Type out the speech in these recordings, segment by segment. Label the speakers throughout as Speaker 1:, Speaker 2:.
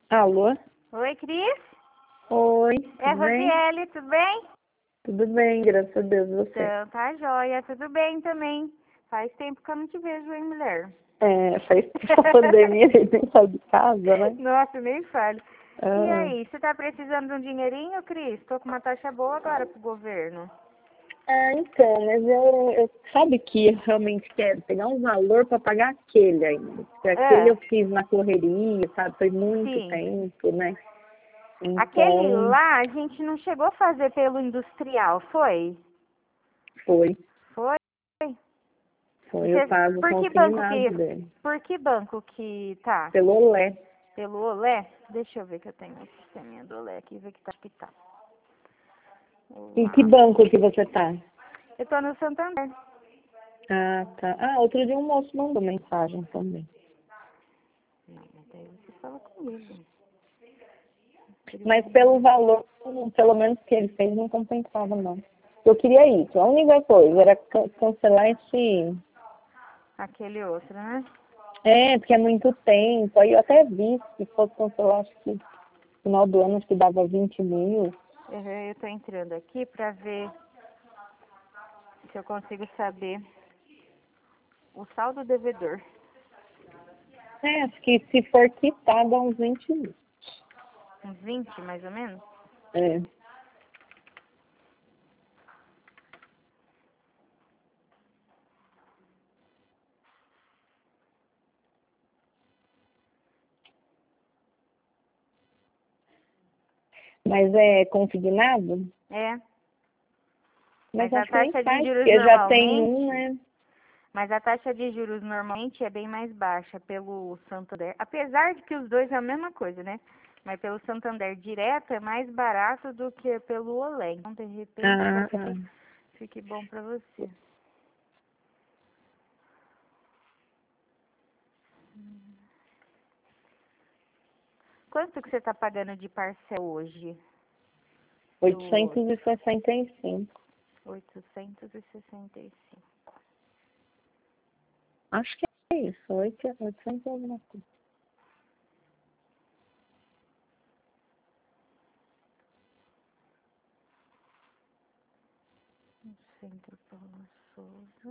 Speaker 1: Alô?
Speaker 2: Oi, Cris?
Speaker 1: Oi,
Speaker 2: É
Speaker 1: tudo bem?
Speaker 2: Rosiele, tudo bem?
Speaker 1: Tudo bem, graças a Deus, você.
Speaker 2: Então, tá joia, tudo bem também. Faz tempo que eu não te vejo, hein, mulher?
Speaker 1: Faz tempo a pandemia, a gente nem sai de casa, né?
Speaker 2: Nossa, nem fale. E
Speaker 1: Ah,
Speaker 2: aí, você tá precisando de um dinheirinho, Cris? Tô com uma taxa boa agora pro governo.
Speaker 1: então, mas eu sabe que eu realmente quero pegar um valor para pagar aquele ainda. Porque aquele
Speaker 2: É,
Speaker 1: eu fiz na correria, sabe? Foi muito
Speaker 2: sim.
Speaker 1: tempo, né?
Speaker 2: Aquele
Speaker 1: Então,
Speaker 2: lá a gente não chegou a fazer pelo industrial, foi?
Speaker 1: foi.
Speaker 2: Foi? E
Speaker 1: Foi, eu
Speaker 2: você,
Speaker 1: pago
Speaker 2: por que banco
Speaker 1: consignado
Speaker 2: que,
Speaker 1: dele.
Speaker 2: por que banco que tá?
Speaker 1: Pelo Olé.
Speaker 2: Pelo Olé? Deixa eu ver que eu tenho o sisteminha do Olé aqui, ver que tá.
Speaker 1: E que
Speaker 2: Olá.
Speaker 1: banco que você tá?
Speaker 2: Eu tô no Santander.
Speaker 1: Ah, tá. Ah, outro dia um moço mandou mensagem também.
Speaker 2: Não, mas daí você fala comigo.
Speaker 1: Mas pelo valor, pelo menos que ele fez, não compensava, não. Eu queria isso. A única coisa era cancelar esse.
Speaker 2: Aquele outro, né?
Speaker 1: Porque é muito tempo. Aí eu até vi, se fosse cancelar, acho que no final do ano, acho que dava 20 mil.
Speaker 2: Eu tô entrando aqui pra ver se eu consigo saber o saldo devedor.
Speaker 1: Acho que se for quitar, dá uns 20 mil.
Speaker 2: Uns 20, mais ou menos?
Speaker 1: É. Mas é consignado?
Speaker 2: É.
Speaker 1: Mas
Speaker 2: Mas a
Speaker 1: acho que nem
Speaker 2: taxa de
Speaker 1: faz,
Speaker 2: juros
Speaker 1: porque já tem um,
Speaker 2: normalmente,
Speaker 1: né?
Speaker 2: mas a taxa de juros normalmente é bem mais baixa pelo Santander. Apesar de que os dois é a mesma coisa, né? Mas pelo Santander direto é mais barato do que pelo Olé. Então, de repente,
Speaker 1: Ah,
Speaker 2: pode ser que fique bom pra você. Quanto que você tá pagando de parcela hoje? Do
Speaker 1: 865.
Speaker 2: 865.
Speaker 1: Acho que é isso. 800 e alguma coisa.
Speaker 2: Centro Paulo Souza.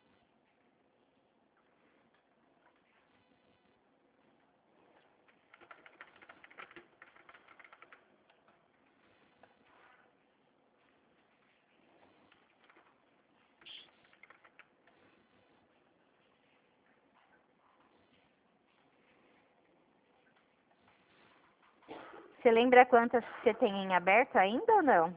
Speaker 2: Você lembra quantas você tem em aberto ainda ou não?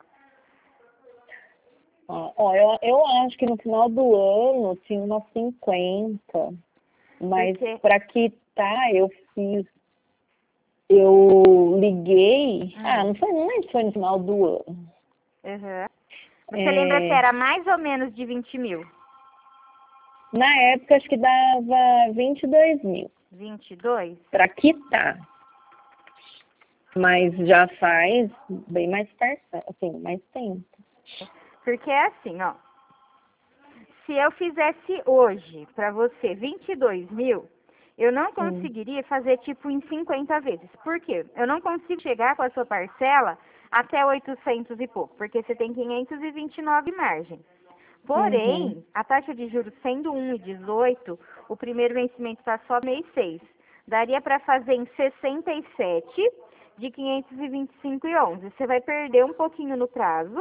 Speaker 1: Eu acho que no final do ano tinha umas 50, mas
Speaker 2: Porque.
Speaker 1: para quitar eu liguei,
Speaker 2: Hum,
Speaker 1: não lembro se foi no final do ano.
Speaker 2: uhum. Você lembra se
Speaker 1: É,
Speaker 2: era mais ou menos de 20 mil?
Speaker 1: na época acho que dava 22 mil
Speaker 2: 22?
Speaker 1: para quitar, mas já faz bem mais parcela, assim, mais tempo.
Speaker 2: Porque é assim, ó. Se eu fizesse hoje pra você 22 mil, eu não
Speaker 1: Hum,
Speaker 2: conseguiria fazer tipo em 50 vezes. Por quê? Eu não consigo chegar com a sua parcela até 800 e pouco, porque você tem 529 margem.
Speaker 1: uhum.
Speaker 2: Porém, a taxa de juros sendo 1,18, o primeiro vencimento está só mês 6. Daria para fazer em 67 de 525,11. Você vai perder um pouquinho no prazo,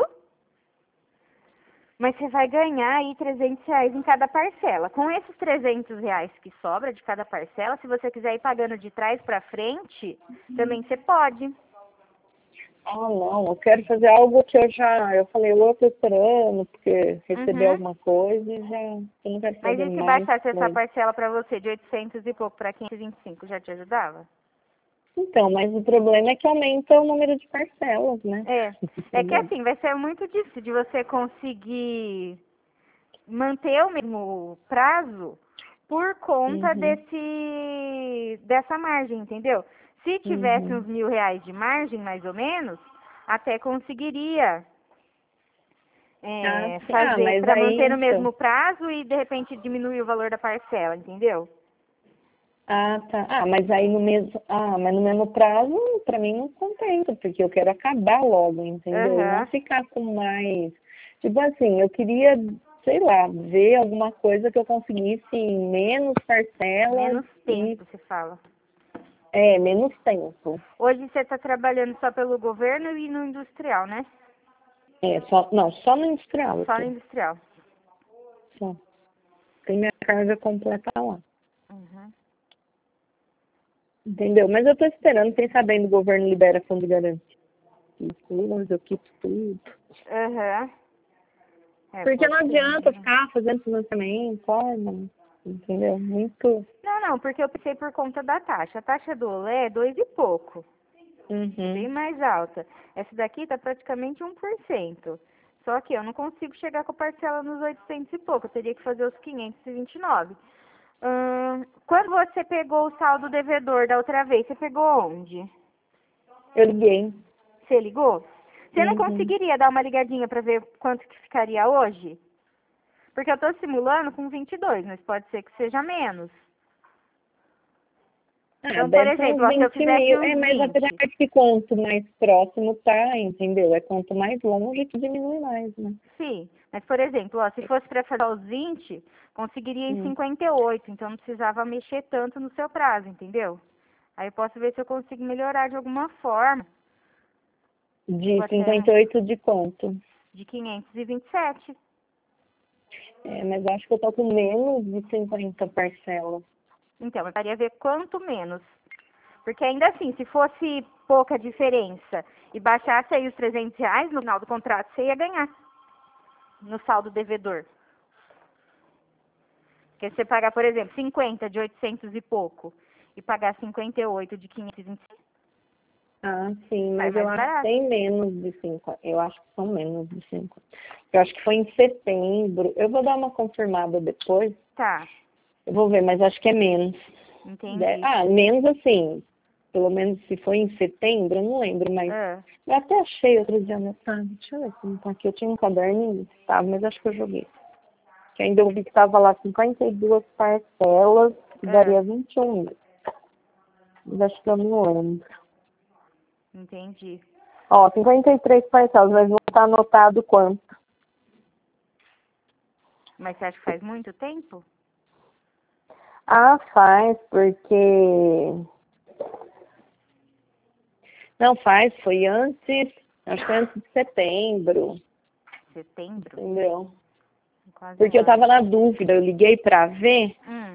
Speaker 2: mas você vai ganhar aí R$ 300 em cada parcela. Com esses R$ 300 que sobra de cada parcela, se você quiser ir pagando de trás para frente, também você pode.
Speaker 1: Não, eu quero fazer algo que eu falei, eu tô esperando, porque receber
Speaker 2: Uhum.
Speaker 1: alguma coisa e já, eu não quero
Speaker 2: Mas
Speaker 1: fazer
Speaker 2: e se
Speaker 1: mais
Speaker 2: baixasse essa
Speaker 1: coisa.
Speaker 2: parcela para você de 800 e pouco para 525, já te ajudava?
Speaker 1: Então, mas o problema é que aumenta o número de parcelas, né?
Speaker 2: É. É que
Speaker 1: Entendeu?
Speaker 2: assim, vai ser muito difícil de você conseguir manter o mesmo prazo por conta
Speaker 1: Uhum,
Speaker 2: dessa margem, entendeu? Se tivesse uns
Speaker 1: uhum.
Speaker 2: R$ 1.000 de margem, mais ou menos, até conseguiria
Speaker 1: Sim.
Speaker 2: fazer
Speaker 1: Mas
Speaker 2: para
Speaker 1: aí,
Speaker 2: manter no
Speaker 1: então.
Speaker 2: mesmo prazo e de repente diminuir o valor da parcela, entendeu?
Speaker 1: Ah, tá. Mas aí no mesmo, mas no mesmo prazo, pra mim não compensa, porque eu quero acabar logo, entendeu? E não
Speaker 2: Aham.
Speaker 1: ficar com mais. Tipo assim, eu queria, sei lá, ver alguma coisa que eu conseguisse em menos parcelas
Speaker 2: Menos
Speaker 1: e
Speaker 2: tempo, você fala.
Speaker 1: menos tempo.
Speaker 2: Hoje você está trabalhando só pelo governo e no industrial, né?
Speaker 1: Só no industrial eu
Speaker 2: Só no
Speaker 1: tô.
Speaker 2: industrial.
Speaker 1: Só. Tem minha carga completa lá.
Speaker 2: Uhum.
Speaker 1: Entendeu? Mas eu tô esperando, sem sabendo, o governo libera fundo de garantia. Eu quito tudo.
Speaker 2: Aham. É,
Speaker 1: Porque
Speaker 2: pode
Speaker 1: não
Speaker 2: ser.
Speaker 1: adianta ficar fazendo financiamento, forma, entendeu? Muito.
Speaker 2: Não, porque eu pensei por conta da taxa. A taxa do Olé é 2 e pouco. É bem
Speaker 1: Uhum.
Speaker 2: mais alta. Essa daqui tá praticamente 1%. Só que eu não consigo chegar com a parcela nos 800 e pouco. Eu teria que fazer os 529. Quando você pegou o saldo devedor da outra vez, você pegou onde?
Speaker 1: Eu liguei.
Speaker 2: Você ligou? Você não
Speaker 1: Uhum.
Speaker 2: conseguiria dar uma ligadinha para ver quanto que ficaria hoje? Porque eu estou simulando com 22, mas pode ser que seja menos. Então, por
Speaker 1: Deve ser
Speaker 2: exemplo,
Speaker 1: uns
Speaker 2: ó, se eu
Speaker 1: 20
Speaker 2: fizesse
Speaker 1: mil.
Speaker 2: uns
Speaker 1: Mas apesar
Speaker 2: 20,
Speaker 1: de que quanto mais próximo tá, entendeu? É quanto mais longe que diminui mais, né?
Speaker 2: sim. Mas, por exemplo, ó, se fosse para fazer os 20, conseguiria em
Speaker 1: Hum.
Speaker 2: 58. Então, não precisava mexer tanto no seu prazo, entendeu? Aí eu posso ver se eu consigo melhorar de alguma forma. Tipo,
Speaker 1: De
Speaker 2: até
Speaker 1: 58 de quanto?
Speaker 2: de 527.
Speaker 1: Mas eu acho que eu tô com menos de 50 parcelas.
Speaker 2: Então, eu queria ver quanto menos. Porque ainda assim, se fosse pouca diferença e baixasse aí os R$ 300 no final do contrato, você ia ganhar no saldo devedor. Porque se você pagar, por exemplo, 50 de 800 e pouco e pagar 58 de 525,
Speaker 1: Ah, sim,
Speaker 2: sai
Speaker 1: mas eu
Speaker 2: mais
Speaker 1: acho que
Speaker 2: barato.
Speaker 1: tem menos de 5. Eu acho que são menos de 5. Eu acho que foi em setembro. Eu vou dar uma confirmada depois.
Speaker 2: Tá,
Speaker 1: Eu vou ver, mas acho que é menos.
Speaker 2: entendi.
Speaker 1: Menos assim. Pelo menos se foi em setembro, eu não lembro, mas
Speaker 2: Ah,
Speaker 1: eu até achei outro dia anotado. Deixa eu ver se não tá aqui. Eu tinha um caderninho, sabe, mas acho que eu joguei. Que ainda eu vi que tava lá 52 parcelas, que
Speaker 2: ah,
Speaker 1: daria 21 mil. Mas acho que eu não lembro.
Speaker 2: entendi.
Speaker 1: Ó, 53 parcelas, mas não tá anotado quanto.
Speaker 2: Mas você acha que faz muito tempo?
Speaker 1: Ah, faz, porque. Não faz, foi antes, acho que foi antes de setembro,
Speaker 2: Setembro?
Speaker 1: entendeu?
Speaker 2: Quase um
Speaker 1: Porque eu
Speaker 2: ano.
Speaker 1: tava na dúvida, eu liguei pra ver,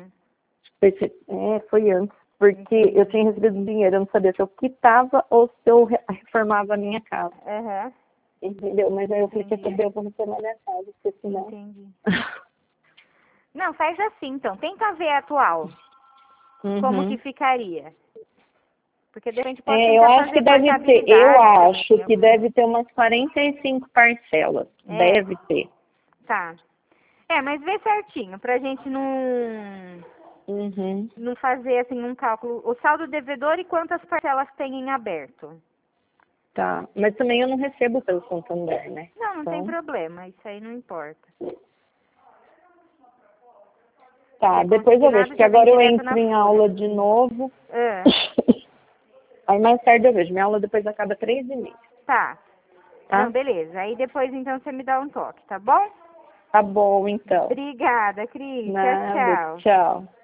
Speaker 1: foi antes, porque eu
Speaker 2: Entendi.
Speaker 1: tinha recebido dinheiro, eu não sabia se eu quitava ou se eu reformava a minha casa,
Speaker 2: Aham,
Speaker 1: entendeu? Mas aí eu falei, quer
Speaker 2: entendi.
Speaker 1: saber, eu vou reformar minha casa, porque senão.
Speaker 2: Entendi. Não, faz assim então. Tenta ver a atual. Como que
Speaker 1: Uhum.
Speaker 2: ficaria? Porque de repente pode
Speaker 1: Eu
Speaker 2: tentar
Speaker 1: acho que
Speaker 2: fazer
Speaker 1: deve ter, eu
Speaker 2: portabilidade
Speaker 1: acho
Speaker 2: também.
Speaker 1: que deve ter umas 45 parcelas,
Speaker 2: É,
Speaker 1: deve ter.
Speaker 2: tá. Mas vê certinho, pra gente
Speaker 1: Uhum.
Speaker 2: não fazer assim um cálculo. O saldo devedor e quantas parcelas tem em aberto.
Speaker 1: Tá, mas também eu não recebo pelo Santander, né?
Speaker 2: Não, não tem
Speaker 1: Então,
Speaker 2: problema, isso aí não importa.
Speaker 1: tá,
Speaker 2: Se
Speaker 1: depois
Speaker 2: conseguir
Speaker 1: eu vejo,
Speaker 2: nada,
Speaker 1: porque
Speaker 2: já vem
Speaker 1: agora eu
Speaker 2: direto
Speaker 1: entro
Speaker 2: na
Speaker 1: em
Speaker 2: folha.
Speaker 1: aula de novo.
Speaker 2: Ah,
Speaker 1: Aí mais tarde eu vejo. Minha aula depois acaba 3h30,
Speaker 2: tá. Não,
Speaker 1: tá?
Speaker 2: beleza. Aí depois então você me dá um toque, tá bom?
Speaker 1: Tá bom, então.
Speaker 2: Obrigada, Cris. Tchau,
Speaker 1: Nada,
Speaker 2: tchau.
Speaker 1: tchau.